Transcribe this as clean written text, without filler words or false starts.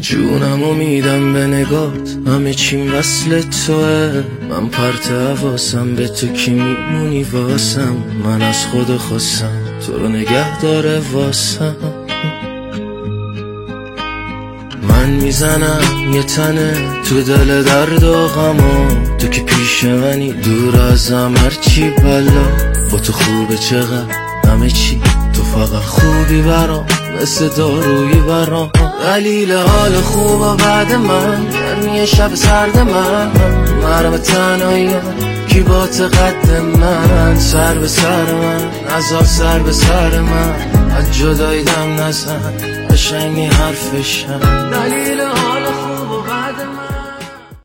جونمو میدم به نگات، همه چیم وصل توه. من پرت حواسم به تو کی میمونی واسم. من از خود خواستم تو رو نگه داره واسم. من میزنم یه تنه تو دل درد و غما، تو که پیش منی دور ازم هرچی بلا. با تو خوبه چقدر همه چی، تو فقط خوبی برام مثل دارویی برام. دلیل حال خوبا بعد من گرمی شب سرد من، مرم تنهایی کی با قد من. سر به سر من نزار، سر به سر من از جدایی دم نزن، قشنگی حرفشم. دلیل